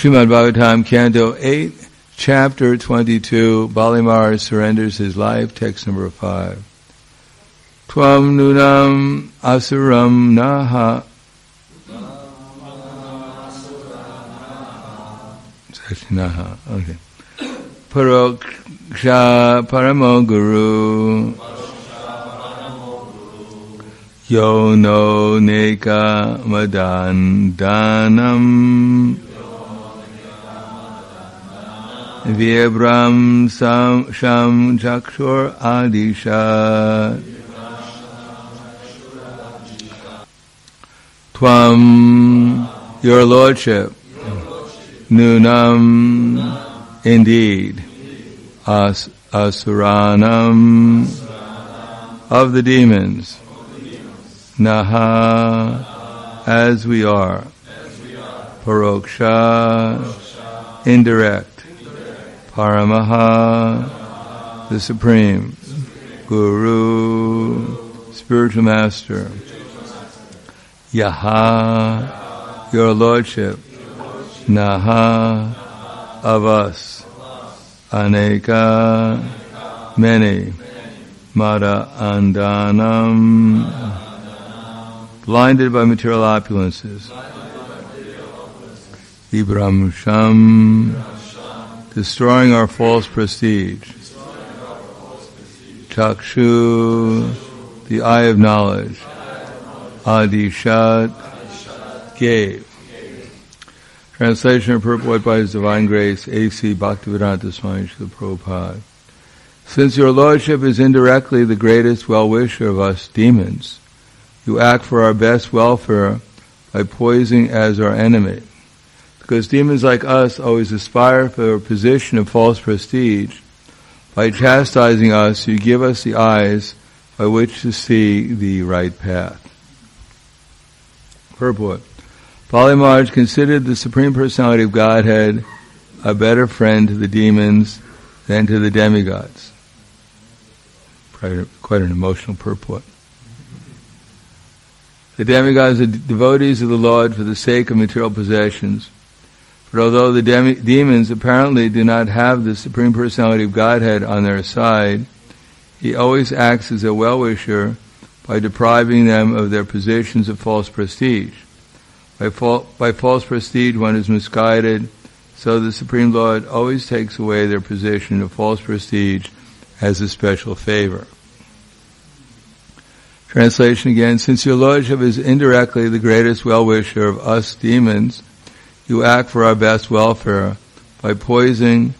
Srimad Bhagavatam, Canto 8, Chapter 22, Bali Maharaj surrenders his life, text number 5. Tvam nunam asuram naha. It's actually naha, okay. Paroksha paramo guru. Yo no neka madandanam. Vyabram sham chakshur adisha. Tvam, your lordship, nunam, indeed, asuranam, of the demons, naha, as we are, paroksha, indirect, paramaha, the supreme, guru, spiritual master, yaha, your lordship, naha, of us, aneka, many, mada andanam, blinded by material opulences, vibramsham, destroying our false prestige, chakshu, the eye of knowledge, adishat, gave. Translation of purport by His Divine Grace, A.C. Bhaktivedanta Swami Srila Prabhupada. Since your Lordship is indirectly the greatest well-wisher of us demons, you act for our best welfare by poising as our enemy. Because demons like us always aspire for a position of false prestige, by chastising us, you give us the eyes by which to see the right path. Purport. Bali Maharaj considered the Supreme Personality of Godhead a better friend to the demons than to the demigods. Quite an emotional purport. The demigods are devotees of the Lord for the sake of material possessions. But although the demons apparently do not have the Supreme Personality of Godhead on their side, He always acts as a well-wisher by depriving them of their positions of false prestige. By false prestige one is misguided, so the Supreme Lord always takes away their position of false prestige as a special favor. Translation again, since your Lordship is indirectly the greatest well-wisher of us demons, you act for our best welfare by posing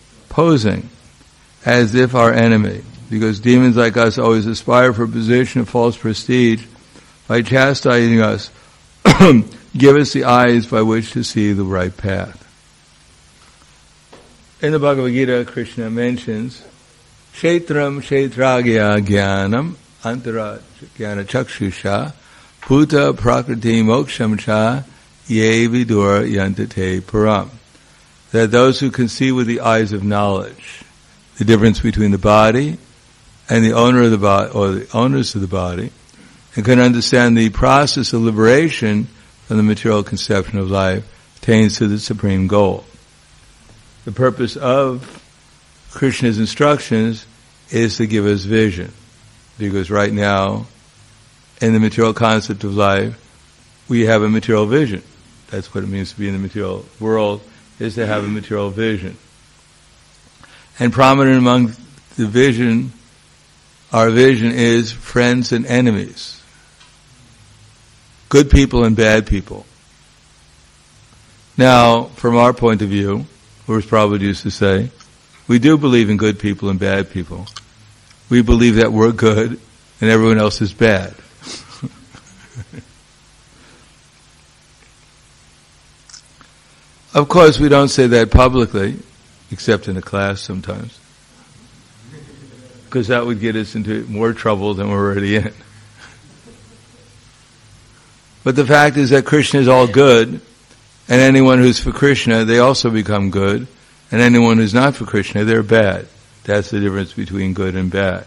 as if our enemy, because demons like us always aspire for a position of false prestige. By chastising us, give us the eyes by which to see the right path. In the Bhagavad Gita, Krishna mentions, Kshetram Kshetragya Jnanam Antara Jnana Chakshusha Bhuta Prakriti Moksham Cha Ye Vidur Yantate Param. That those who can see with the eyes of knowledge the difference between the body and the owner of the body, or the owners of the body, and can understand the process of liberation from the material conception of life, attains to the supreme goal. The purpose of Krishna's instructions is to give us vision, because right now, in the material concept of life, we have a material vision. That's what it means to be in the material world, is to have a material vision. And prominent among the vision, our vision is friends and enemies. Good people and bad people. Now, from our point of view, as Prabhupada used to say, we do believe in good people and bad people. We believe that we're good and everyone else is bad. Of course, we don't say that publicly, except in a class sometimes, because that would get us into more trouble than we're already in. But the fact is that Krishna is all good, and anyone who's for Krishna, they also become good, and anyone who's not for Krishna, they're bad. That's the difference between good and bad.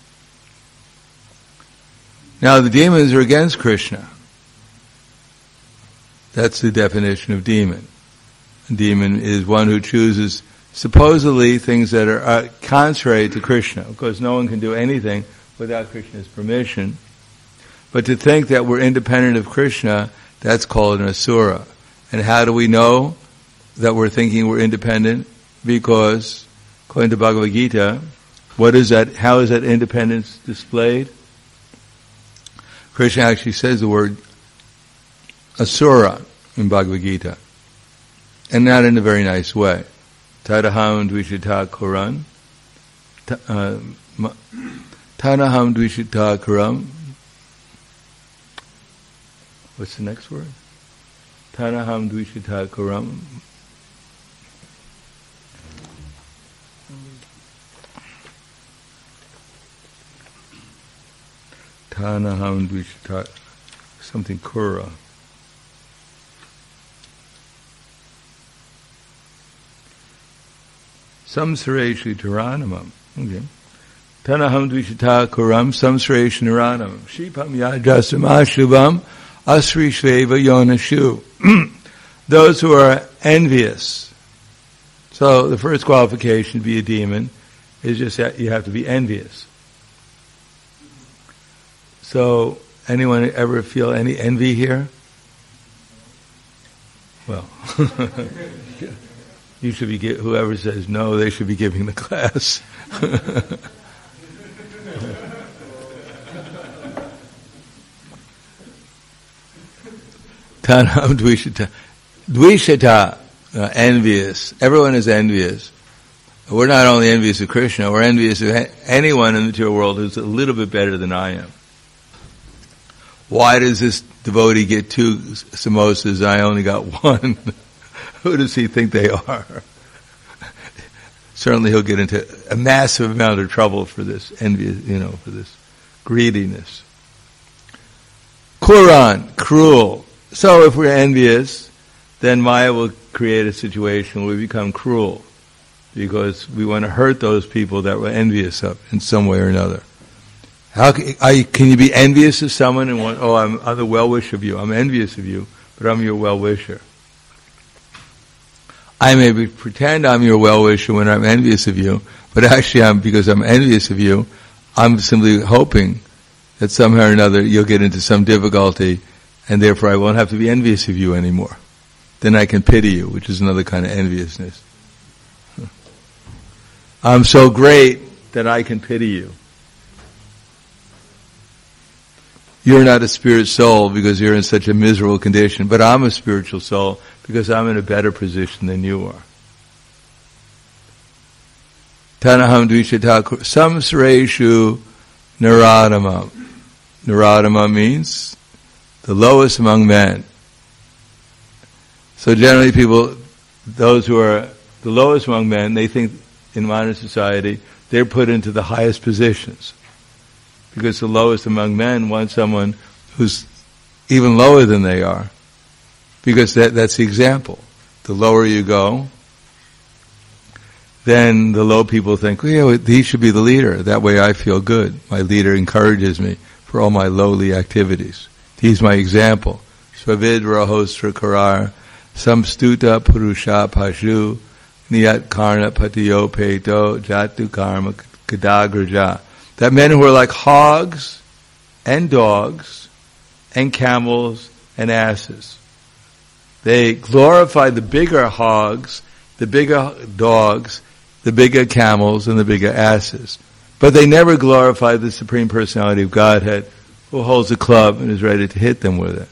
Now, the demons are against Krishna. That's the definition of demon. A demon is one who chooses supposedly things that are contrary to Krishna. Of course, no one can do anything without Krishna's permission. But to think that we're independent of Krishna, that's called an asura. And how do we know that we're thinking we're independent? Because, according to Bhagavad Gita, what is that? How is that independence displayed? Krishna actually says the word asura in Bhagavad Gita, and not in a very nice way. Tadaham dvishita kuran, tadaham dvishita kuram. What's the next word? Tadaham dvishita kuram. Tanaham dvishita, something kura. Samsareshu taranamam. Okay. Tanaham dvishita kuram samsareshu naranamam. Shipam yajasam ashubam asri shveva yonashu. Those who are envious. So the first qualification to be a demon is just that you have to be envious. So, anyone ever feel any envy here? Well, you should be, whoever says no, they should be giving the class. Tanam dvishata. Dvishata, envious. Everyone is envious. We're not only envious of Krishna, we're envious of anyone in the material world who's a little bit better than I am. Why does this devotee get 2 samosas? I only got 1. Who does he think they are? Certainly he'll get into a massive amount of trouble for this envy, for this greediness. Kuran, cruel. So if we're envious, then Maya will create a situation where we become cruel because we want to hurt those people that we're envious of in some way or another. How can you be envious of someone and want, I'm the well-wisher of you. I'm envious of you, but I'm your well-wisher. I may pretend I'm your well-wisher when I'm envious of you, but actually because I'm envious of you, I'm simply hoping that somehow or another you'll get into some difficulty and therefore I won't have to be envious of you anymore. Then I can pity you, which is another kind of enviousness. I'm so great that I can pity you. You're not a spirit soul because you're in such a miserable condition, but I'm a spiritual soul because I'm in a better position than you are. Tanaham dvishata samsareshu naradama. Naradama means the lowest among men. So generally people, those who are the lowest among men, they think in modern society, they're put into the highest positions. Because the lowest among men want someone who's even lower than they are. Because that's the example. The lower you go, then the low people think, he should be the leader. That way I feel good. My leader encourages me for all my lowly activities. He's my example. Svavidra hostra karar, samstuta purusha pashu, niyat karna patiyo peto, jatu karma kadagraja. That men who are like hogs and dogs and camels and asses. They glorify the bigger hogs, the bigger dogs, the bigger camels, and the bigger asses. But they never glorify the Supreme Personality of Godhead who holds a club and is ready to hit them with it.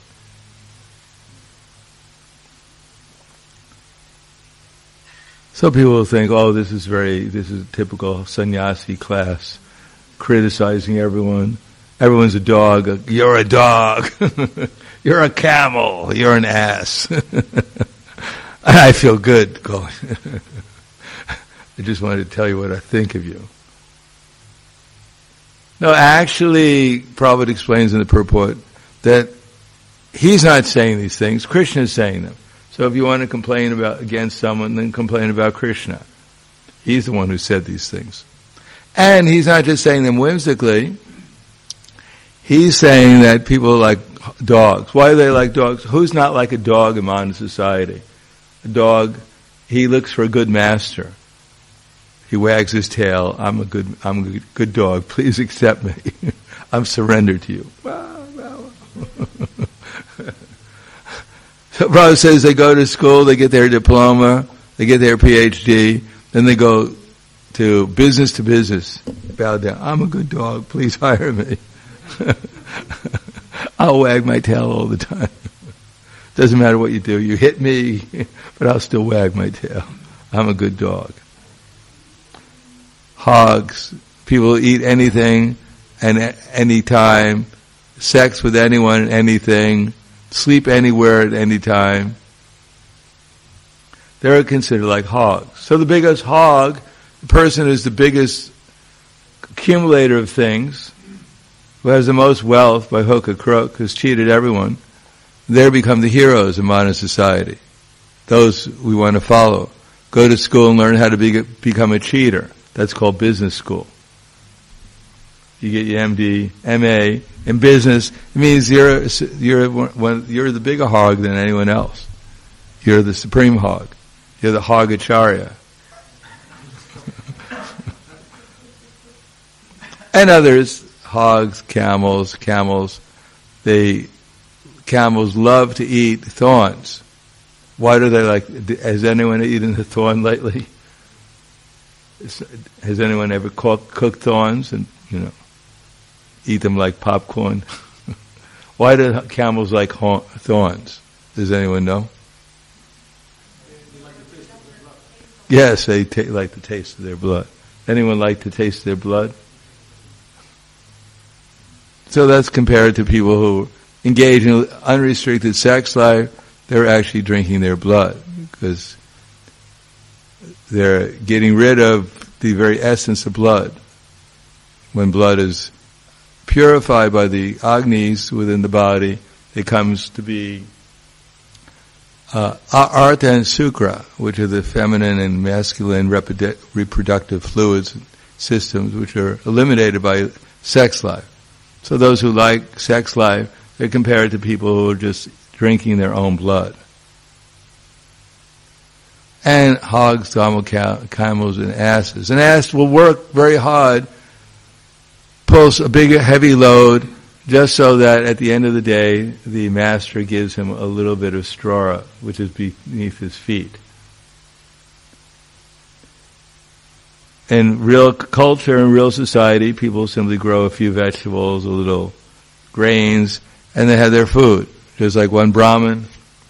So people will think, this is a typical sannyasi class. Criticizing everyone. Everyone's a dog. You're a dog. You're a camel. You're an ass. I feel good going. I just wanted to tell you what I think of you. No, actually, Prabhupada explains in the purport that he's not saying these things. Krishna is saying them. So if you want to complain against someone, then complain about Krishna. He's the one who said these things. And he's not just saying them whimsically. He's saying that people are like dogs. Why are they like dogs? Who's not like a dog in modern society? A dog, he looks for a good master. He wags his tail. I'm a good dog. Please accept me. I'm surrendered to you. So Prabhupada says they go to school, they get their diploma, they get their PhD, then they go to business, bow down. I'm a good dog. Please hire me. I'll wag my tail all the time. Doesn't matter what you do. You hit me, but I'll still wag my tail. I'm a good dog. Hogs. People eat anything and any time. Sex with anyone and anything. Sleep anywhere at any time. They're considered like hogs. So the biggest hog, the person who's the biggest accumulator of things, who has the most wealth by hook or crook, who's cheated everyone, they become the heroes of modern society. Those we want to follow. Go to school and learn how to become a cheater. That's called business school. You get your MD, MA in business. It means you're the bigger hog than anyone else. You're the supreme hog. You're the hogacharya. And others, hogs, camels. Camels love to eat thorns. Why do they like? Has anyone eaten a thorn lately? Has anyone ever cooked thorns and eat them like popcorn? Why do camels like thorns? Does anyone know? Yes, they like the taste of their blood. Anyone like to taste their blood? So that's compared to people who engage in unrestricted sex life. They're actually drinking their blood because they're getting rid of the very essence of blood. When blood is purified by the Agnis within the body, it comes to be Artha and Sukra, which are the feminine and masculine reproductive fluids systems, which are eliminated by sex life. So those who like sex life, they're compared to people who are just drinking their own blood. And hogs, camels, and asses. An ass will work very hard, pulls a big, heavy load, just so that at the end of the day, the master gives him a little bit of straw, which is beneath his feet. In real culture and real society, people simply grow a few vegetables, a little grains, and they have their food. Just like one Brahmin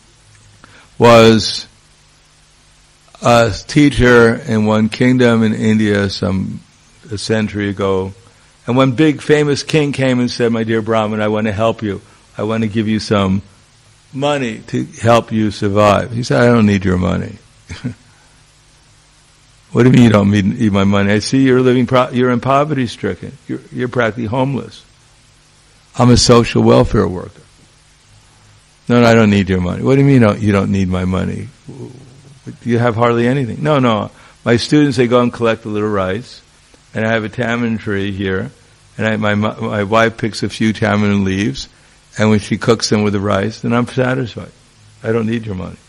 was a teacher in one kingdom in India a century ago. And one big famous king came and said, "My dear Brahmin, I want to help you. I want to give you some money to help you survive." He said, "I don't need your money." What do you mean you don't need my money? I see you're in poverty stricken. You're practically homeless. I'm a social welfare worker. No, I don't need your money. What do you mean you don't need my money? You have hardly anything. No. My students, they go and collect a little rice. And I have a tamarind tree here, and my wife picks a few tamarind leaves, and when she cooks them with the rice, then I'm satisfied. I don't need your money.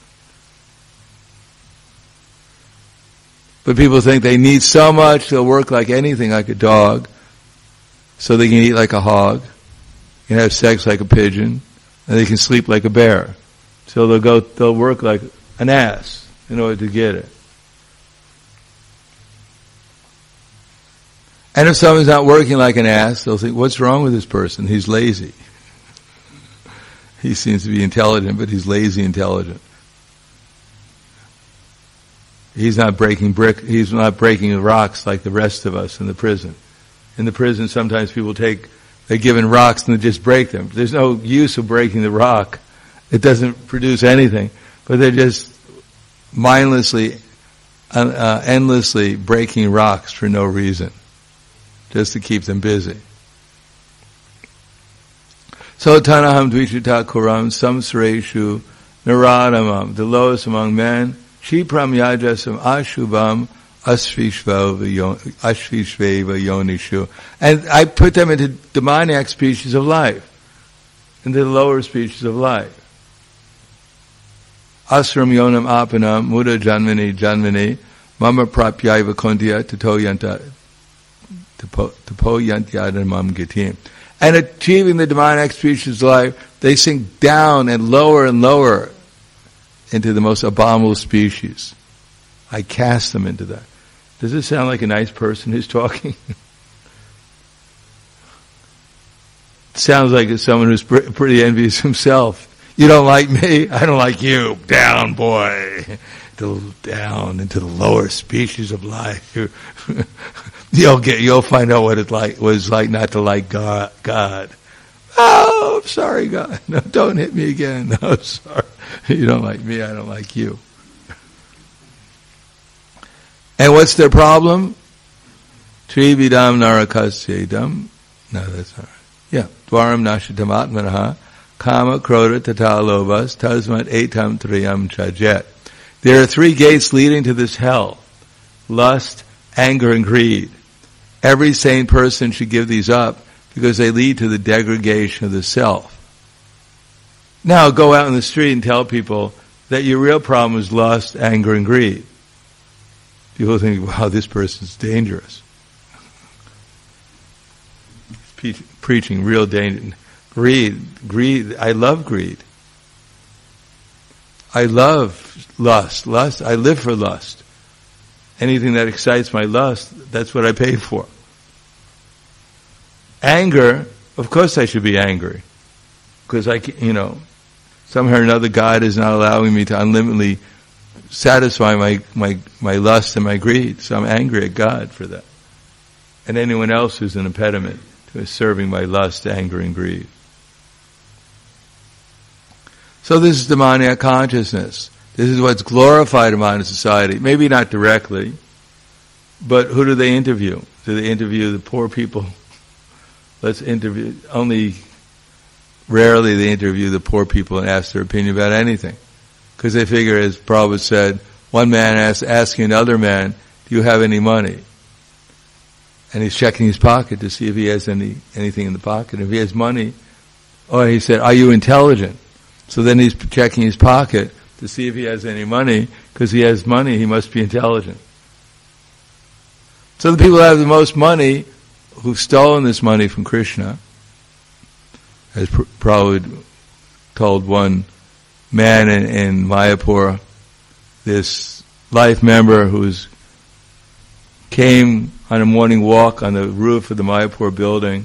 But people think they need so much, they'll work like anything, like a dog, so they can eat like a hog, can have sex like a pigeon, and they can sleep like a bear. So they'll work like an ass in order to get it. And if someone's not working like an ass, they'll think, what's wrong with this person? He's lazy. He seems to be intelligent, but he's lazy intelligent. He's not breaking rocks like the rest of us in the prison. In the prison, sometimes people they're given rocks and they just break them. There's no use of breaking the rock. It doesn't produce anything. But they're just mindlessly, endlessly breaking rocks for no reason, just to keep them busy. So tanaham dvichita kuram samsreshu naradamam, the lowest among men, shipram yajasam ashubam ashvishveva yonishu. And I put them into demoniac species of life, into the lower species of life. asram yonam apanam muda janmani mama prapyaiva kontya tapo yantyadamam gitim. And achieving the divine execution's life, they sink down and lower into the most abominable species. I cast them into that. Does this sound like a nice person who's talking? It sounds like it's someone who's pretty envious himself. You don't like me, I don't like you. Down, boy. Down into the lower species of life. You'll find out what it's like not to like God. Oh, I'm sorry, God. No, don't hit me again. No, sorry. You don't like me, I don't like you. And what's their problem? Trividam narakasyedam. No, that's not right. Yeah. Dwaram nashitam atmanaha. Kama krodha tata lobhas. Tasmat etam triyam chajet. There are 3 gates leading to this hell. Lust, anger, and greed. Every sane person should give these up because they lead to the degradation of the self. Now go out in the street and tell people that your real problem is lust, anger, and greed. People think, wow, this person's dangerous. He's preaching real danger. Greed, I love greed. I love lust. I live for lust. Anything that excites my lust, that's what I pay for. Anger, of course I should be angry. Because somehow or another God is not allowing me to unlimitedly satisfy my lust and my greed. So I'm angry at God for that. And anyone else who's an impediment to serving my lust, anger, and greed. So this is demoniac consciousness. This is what's glorified in modern society. Maybe not directly, but who do they interview? Do they interview the poor people? Only rarely they interview the poor people and ask their opinion about anything. Because they figure, as Prabhupada said, one man asking another man, do you have any money? And he's checking his pocket to see if he has anything in the pocket. If he has money, he said, are you intelligent? So then he's checking his pocket to see if he has any money, because he has money, he must be intelligent. So the people who have the most money, who've stolen this money from Krishna, as Prabhupada told one man in Mayapur, this life member came on a morning walk on the roof of the Mayapur building.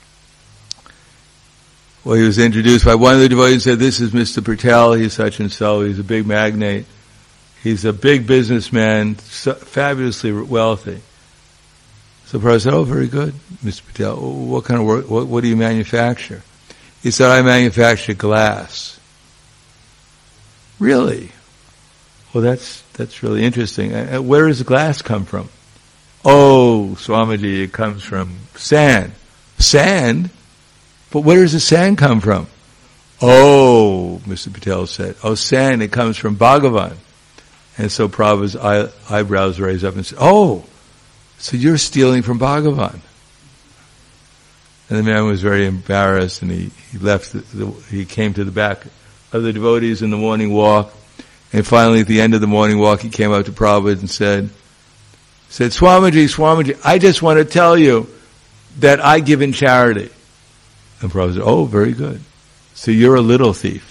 Well, he was introduced by one of the devotees and said, this is Mr. Patel, he's such and so, he's a big magnate, he's a big businessman, fabulously wealthy. So Prabhupada said, oh, very good, Mr. Patel, what kind of work, what do you manufacture? He said, I manufacture glass. Really? Well, that's really interesting. Where does the glass come from? Oh, Swamiji, it comes from sand. Sand? But where does the sand come from? Oh, Mr. Patel said, sand, it comes from Bhagavan. And so Prabhupada's eyebrows raised up and said, oh, so you're stealing from Bhagavan. And the man was very embarrassed, and he left, he came to the back of the devotees in the morning walk, and finally at the end of the morning walk he came up to Prabhupada and said, Swamiji, I just want to tell you that I give in charity. And Prabhupada said, oh, very good. So you're a little thief.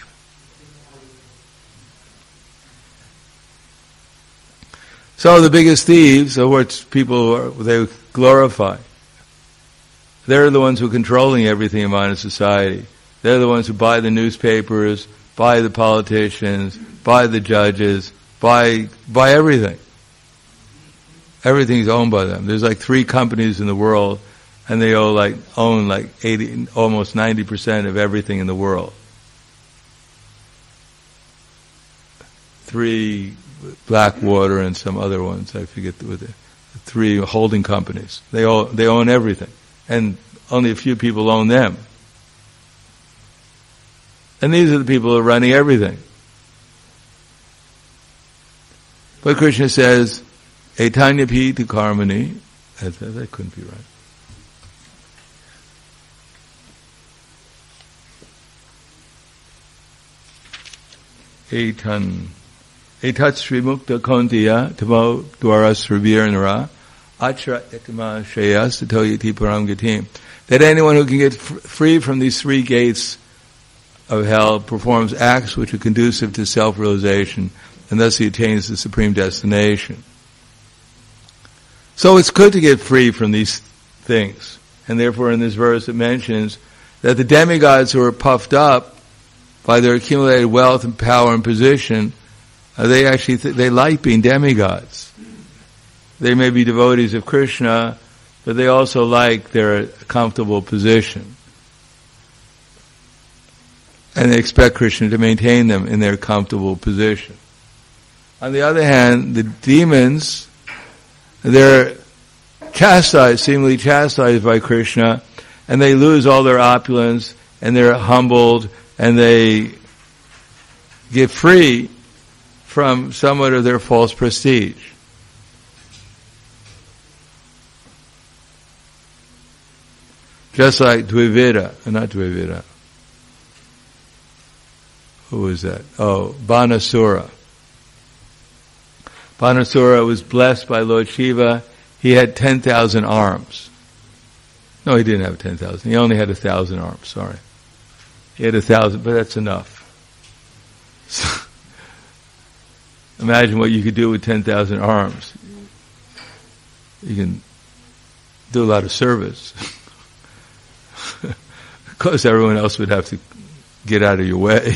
So the biggest thieves are what they glorify. They're the ones who are controlling everything in modern society. They're the ones who buy the newspapers, buy the politicians, buy the judges, buy everything. Everything's owned by them. There's like 3 companies in the world, and they own like 80, almost 90% of everything in the world. 3 Blackwater and some other ones, I forget the 3 holding companies. They own everything, and only a few people own them. And these are the people who are running everything. But Krishna says, Etanya pi tu karmani. That couldn't be right. Etat Sri Mukta Kontiya Tamo Dwara Srivirnara Achra Ekama Shayas Toyati Param Gatim. That anyone who can get free from these three gates of hell performs acts which are conducive to self-realization, and thus he attains the supreme destination. So it's good to get free from these things. And therefore in this verse it mentions that the demigods who are puffed up by their accumulated wealth and power and position, they actually they like being demigods. They may be devotees of Krishna, but they also like their comfortable position. And they expect Krishna to maintain them in their comfortable position. On the other hand, the demons, they're chastised, seemingly chastised by Krishna, and they lose all their opulence, and they're humbled, and they get free from somewhat of their false prestige. Just like not Dvivida. Who was that? Oh, Banasura. Banasura was blessed by Lord Shiva. He had 10,000 arms. No, he didn't have 10,000. He only had 1,000 arms, sorry. He had 1,000, but that's enough. So, imagine what you could do with 10,000 arms. You can do a lot of service. Of course, everyone else would have to get out of your way.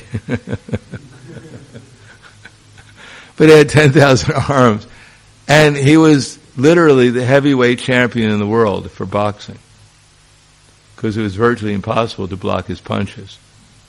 But he had 10,000 arms. And he was literally the heavyweight champion in the world for boxing. Because it was virtually impossible to block his punches.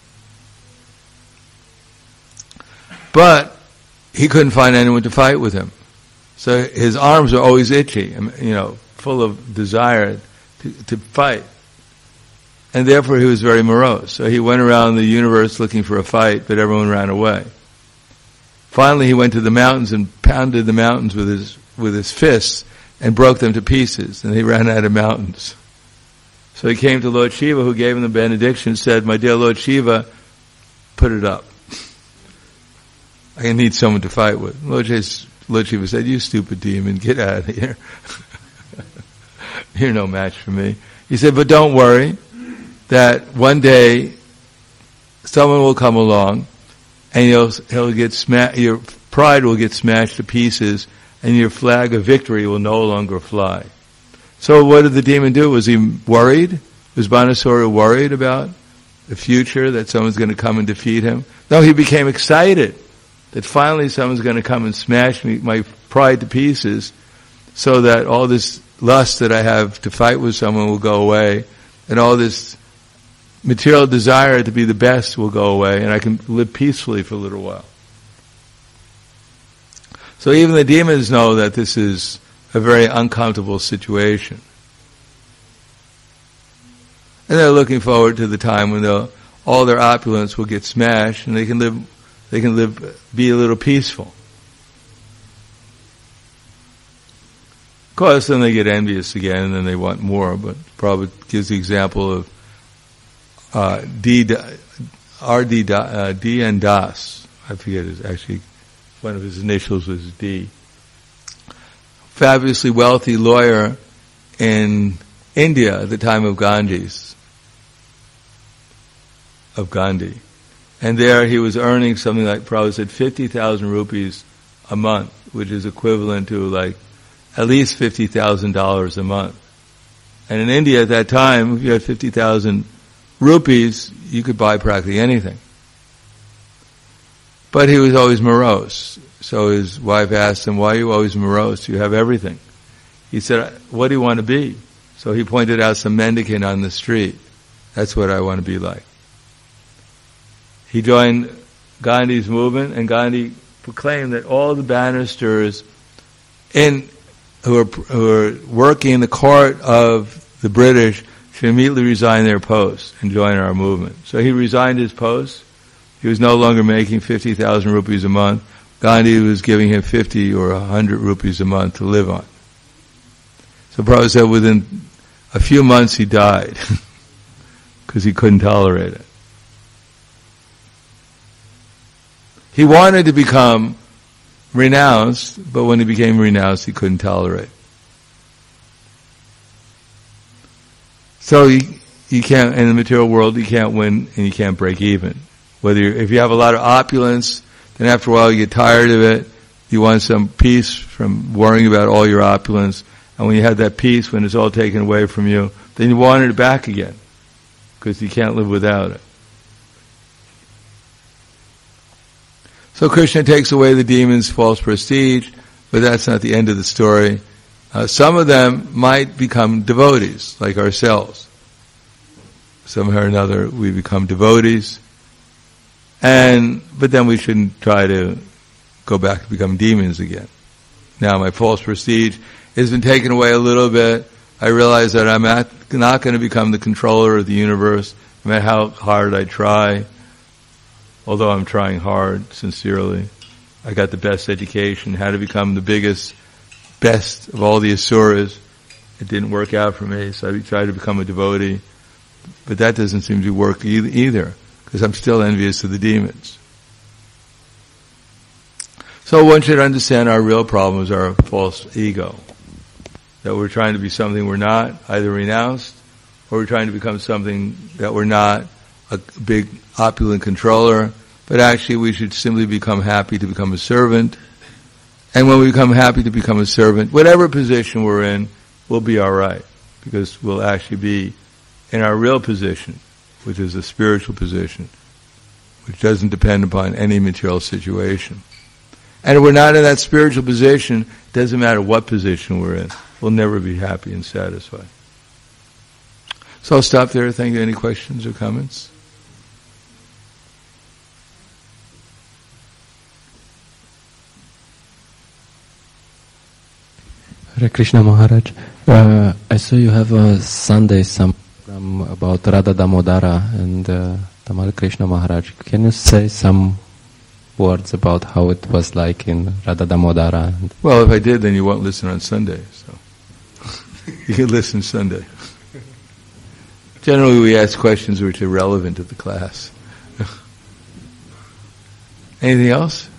But he couldn't find anyone to fight with him. So his arms were always itchy, full of desire to fight. And therefore he was very morose. So he went around the universe looking for a fight, but everyone ran away. Finally he went to the mountains and pounded the mountains with his fists and broke them to pieces, and he ran out of mountains. So he came to Lord Shiva, who gave him the benediction, said, "My dear Lord Shiva, put it up. I need someone to fight with." Lord Shiva said, "You stupid demon, get out of here. You're no match for me." He said, "But don't worry, that one day someone will come along and he'll get your pride will get smashed to pieces and your flag of victory will no longer fly." So what did the demon do? Was he worried? Was Banasura worried about the future, that someone's going to come and defeat him? No, he became excited that finally someone's going to come and smash my pride to pieces, so that all this lust that I have to fight with someone will go away, and all this material desire to be the best will go away, and I can live peacefully for a little while. So even the demons know that this is a very uncomfortable situation. And they're looking forward to the time when all their opulence will get smashed and they can be a little peaceful. Of course, then they get envious again and then they want more, but probably gives the example of D.N. Das. I forget actually, one of his initials was D. Fabulously wealthy lawyer in India at the time of Gandhi. And there he was earning something like, probably said 50,000 rupees a month, which is equivalent to like at least $50,000 a month. And in India at that time, if you had 50,000 rupees, you could buy practically anything. But he was always morose. So his wife asked him, "Why are you always morose? You have everything." He said, "What do you want to be?" So he pointed out some mendicant on the street. "That's what I want to be like." He joined Gandhi's movement, and Gandhi proclaimed that all the barristers who are working in the court of the British should immediately resign their posts and join our movement. So he resigned his post. He was no longer making 50,000 rupees a month. Gandhi was giving him 50 or 100 rupees a month to live on. So Prabhupada said within a few months he died because he couldn't tolerate it. He wanted to become renounced, but when he became renounced, he couldn't tolerate. So you can't, in the material world, you can't win and you can't break even. If you have a lot of opulence, then after a while you get tired of it. You want some peace from worrying about all your opulence. And when you have that peace, when it's all taken away from you, then you want it back again. Because you can't live without it. So Krishna takes away the demons' false prestige, but that's not the end of the story. Some of them might become devotees, like ourselves. Somehow or another, we become devotees. But then we shouldn't try to go back to become demons again. Now my false prestige has been taken away a little bit. I realize that I'm not going to become the controller of the universe, no matter how hard I try. Although I'm trying hard, sincerely. I got the best education, how to become the best of all the asuras. It didn't work out for me, so I tried to become a devotee. But that doesn't seem to work either, because I'm still envious of the demons. So one should understand our real problem is our false ego. That we're trying to be something we're not, either renounced, or we're trying to become something that we're not, a big opulent controller, but actually we should simply become happy to become a servant. And when we become happy to become a servant, whatever position we're in, we'll be alright, because we'll actually be in our real position, which is a spiritual position, which doesn't depend upon any material situation. And if we're not in that spiritual position, it doesn't matter what position we're in, we'll never be happy and satisfied. So I'll stop there. Thank you. Any questions or comments? Hare Krishna Maharaj, I saw you have a Sunday some program about Radha Damodara and Tamal Krishna Maharaj. Can you say some words about how it was like in Radha Damodara? Well, if I did, then you won't listen on Sunday. So you can listen Sunday. Generally, we ask questions which are relevant to the class. Anything else?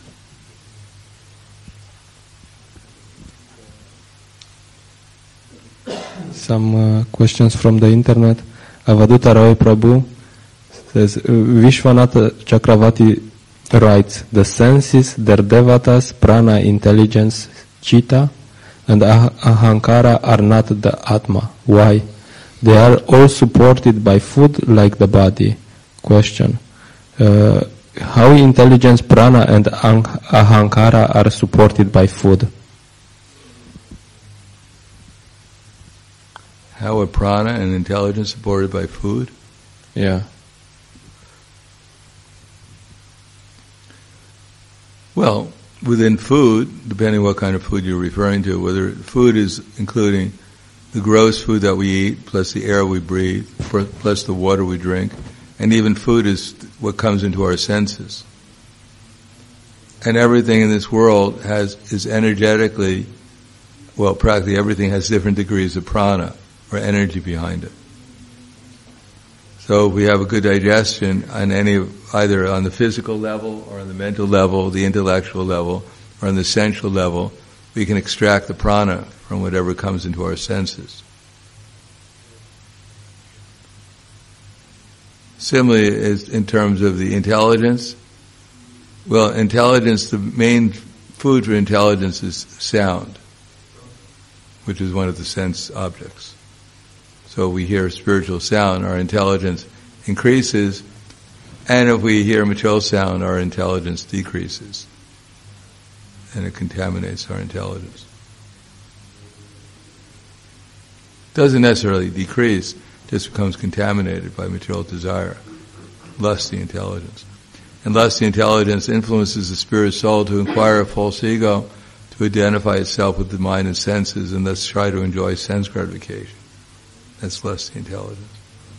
Some questions from the internet. Avaduta Roy Prabhu says, Vishwanatha Chakravarti writes, the senses, their devatas, prana, intelligence, chitta, and ahankara are not the Atma. Why? They are all supported by food like the body. Question. How intelligence, prana, and ahankara are supported by food? How are prana and intelligence supported by food? Yeah. Well, within food, depending what kind of food you're referring to, whether food is including the gross food that we eat, plus the air we breathe, plus the water we drink, and even food is what comes into our senses. And everything in this world is energetically, well, practically everything has different degrees of prana, or energy behind it. So if we have a good digestion on either on the physical level, or on the mental level, the intellectual level, or on the sensual level, we can extract the prana from whatever comes into our senses. Similarly, as in terms of the intelligence, well, intelligence, the main food for intelligence is sound, which is one of the sense objects. So we hear spiritual sound, our intelligence increases, and if we hear material sound, our intelligence decreases, and it contaminates our intelligence. Doesn't necessarily decrease, just becomes contaminated by material desire, lusty intelligence. And lusty intelligence influences the spirit soul to acquire a false ego, to identify itself with the mind and senses, and thus try to enjoy sense gratification. That's lusty intelligence.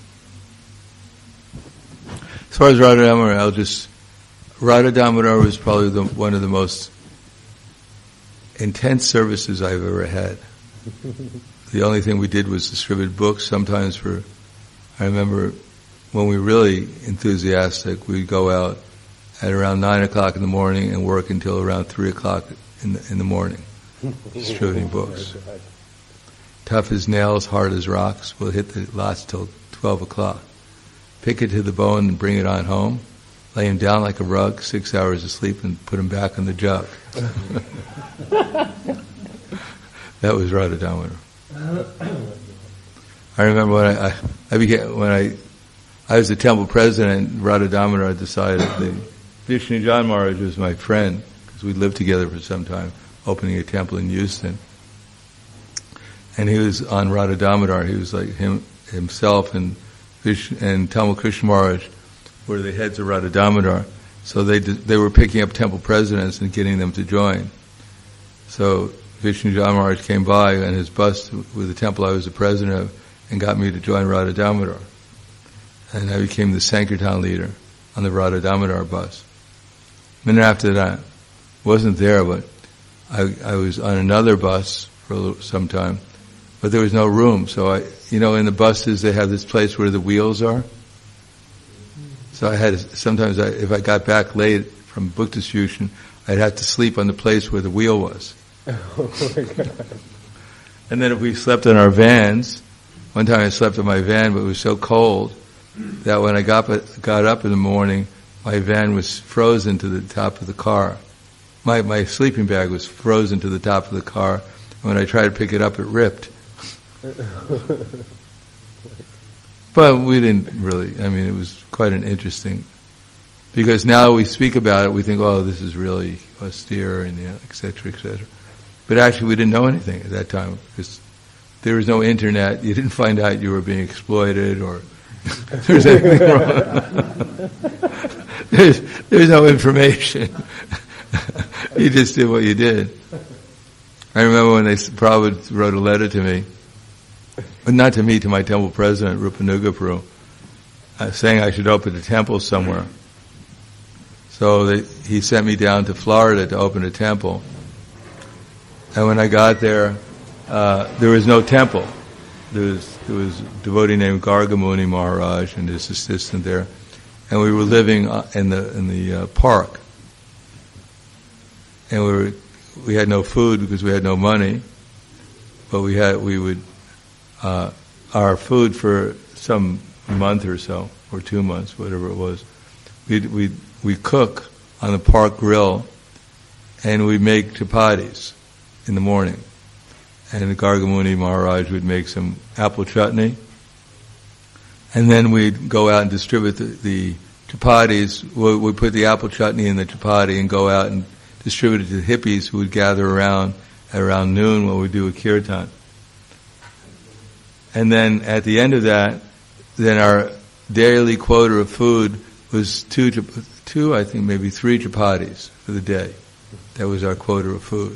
As far as Radha Damodara, Radha Damodara was probably one of the most intense services I've ever had. The only thing we did was distribute books. Sometimes I remember when we were really enthusiastic, we'd go out at around 9 o'clock in the morning and work until around 3 o'clock in the morning, distributing books. Tough as nails, hard as rocks. We'll hit the lots till 12 o'clock. Pick it to the bone and bring it on home. Lay him down like a rug, 6 hours of sleep, and put him back on the jug. That was Radha Damodar. I remember when I was the temple president, Radha Damodar decided that Vishnu John Maharaj was my friend, because we lived together for some time, opening a temple in Houston. And he was on Radha Damodar. He was like himself and Tamal Krishna Maharaj were the heads of Radha Damodar. So they were picking up temple presidents and getting them to join. So Vishnu John Maharaj came by on his bus with the temple I was the president of and got me to join Radha Damodar. And I became the Sankirtan leader on the Radha Damodar bus. A minute after that, wasn't there, but I was on another bus for some time, but there was no room. So in the buses they have this place where the wheels are. So if I got back late from book distribution, I'd have to sleep on the place where the wheel was. Oh my God. And then if we slept in our vans, one time I slept in my van, but it was so cold that when I got up in the morning, my van was frozen to the top of the car. My sleeping bag was frozen to the top of the car. And when I tried to pick it up, it ripped. But we didn't really, it was quite an interesting, because now we speak about it, we think, oh, this is really austere and et cetera, et cetera. But actually we didn't know anything at that time, because there was no internet. You didn't find out you were being exploited or there was anything wrong. There's no information. You just did what you did. I remember when Prabhupada wrote a letter to me, but not to me, to my temple president, Rupanuga Prabhu, saying I should open a temple somewhere. So he sent me down to Florida to open a temple. And when I got there was no temple. There was a devotee named Gargamuni Maharaj and his assistant there, and we were living in the park. And we had no food because we had no money, but our food for some month or so, or 2 months, whatever it was, we cook on the park grill, and we make chapatis in the morning. And the Gargamuni Maharaj would make some apple chutney, and then we'd go out and distribute the chapatis. We'd put the apple chutney in the chapati and go out and distribute it to the hippies who would gather around noon when we do a kirtan. And then at the end of that, then our daily quota of food was two, I think maybe 3 chapatis for the day. That was our quota of food.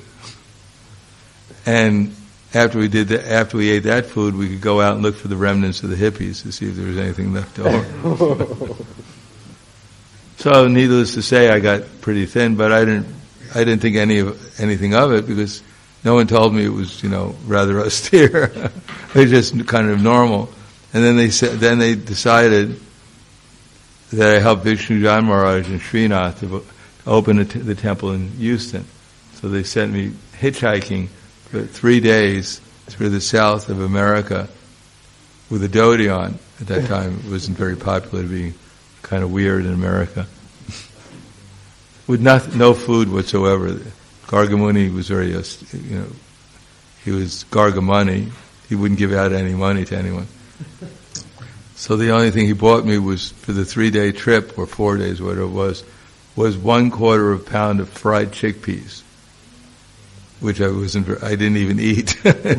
And after we ate that food, we could go out and look for the remnants of the hippies to see if there was anything left over. So, needless to say, I got pretty thin, but I didn't think anything of it, because no one told me it was, rather austere. It was just kind of normal. And then they decided that I helped Vishnu John Maharaj and Srinath to open the temple in Houston. So they sent me hitchhiking for 3 days through the south of America with a dhoti on. At that time, it wasn't very popular to be kind of weird in America. With no food whatsoever. Gargamuni was very, he was Gargamuni. He wouldn't give out any money to anyone. So the only thing he bought me was, for the 3-day trip, or 4 days, whatever it was 1/4 pound of fried chickpeas, which I didn't even eat.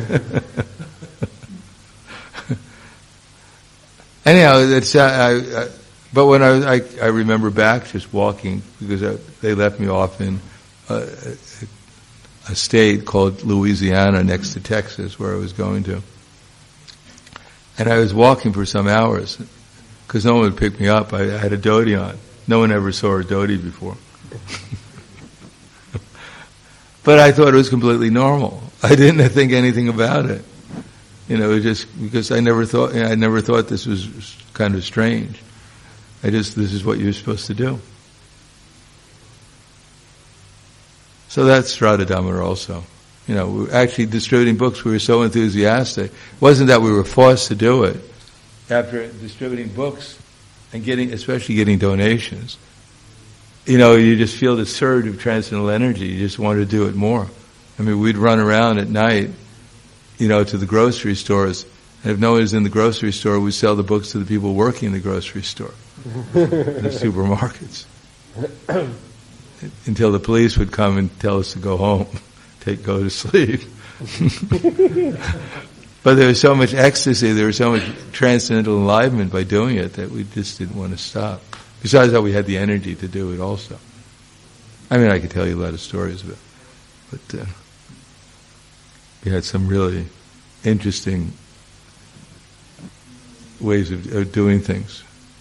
Anyhow, but when I remember back just walking, because they left me off in a state called Louisiana next to Texas, where I was going to. And I was walking for some hours, because no one would pick me up. I had a dhoti on. No one ever saw a dhoti before. But I thought it was completely normal. I didn't think anything about it. It was just because I never thought this was kind of strange. This is what you're supposed to do. So that's Radha Damodar also. We were actually distributing books. We were so enthusiastic. It wasn't that we were forced to do it. After distributing books and especially getting donations, you just feel the surge of transcendental energy. You just want to do it more. We'd run around at night, to the grocery stores, and if no one was in the grocery store, we'd sell the books to the people working in the grocery store, the supermarkets, until the police would come and tell us to go home, go to sleep. But there was so much ecstasy, there was so much transcendental enlivenment by doing it that we just didn't want to stop. Besides that, we had the energy to do it also. I could tell you a lot of stories about it, but we had some really interesting ways of doing things.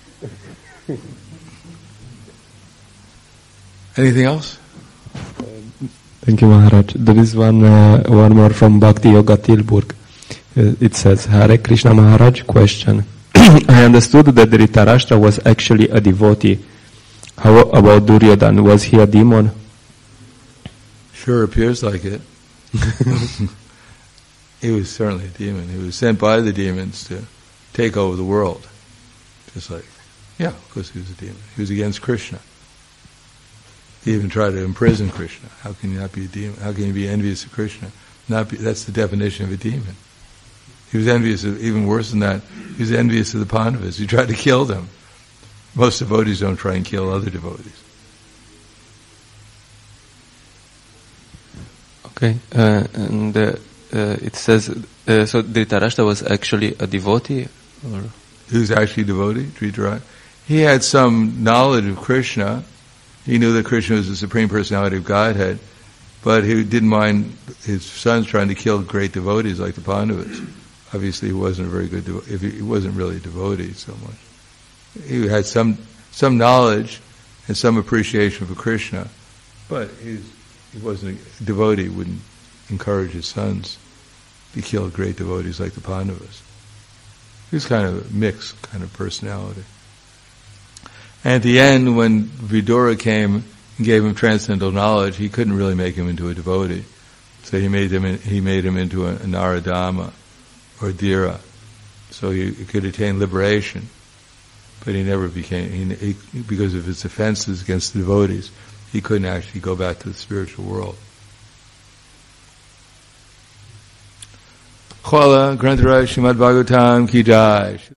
Anything else? Thank you, Maharaj. There is one more from Bhakti Yoga Tilburg. It says, Hare Krishna Maharaj, question. I understood that Dhritarashtra was actually a devotee. How about Duryodhana? Was he a demon? Sure appears like it. He was certainly a demon. He was sent by the demons to take over the world. Just like, of course he was a demon. He was against Krishna. He even tried to imprison Krishna. How can you not be a demon? How can you be envious of Krishna? That's the definition of a demon. He was envious of, even worse than that, he was envious of the Pandavas. He tried to kill them. Most devotees don't try and kill other devotees. Okay, and it says, so Dhritarashtra was actually a devotee? Or? He was actually a devotee, Dhritarashtra. He had some knowledge of Krishna. He knew that Krishna was the Supreme Personality of Godhead, but he didn't mind his sons trying to kill great devotees like the Pandavas. Obviously, he wasn't a very good devotee. He wasn't really a devotee so much. He had some knowledge and some appreciation for Krishna, but he wasn't a devotee. Wouldn't encourage his sons to kill great devotees like the Pandavas. He was kind of a mixed kind of personality. And at the end, when Vidura came and gave him transcendental knowledge, he couldn't really make him into a devotee. So he made him into a Naradama or Dhira. So he could attain liberation. But he never became, because of his offenses against the devotees, he couldn't actually go back to the spiritual world. Khwala Granth Rahaj Srimad Bhagavatam Ki Jai.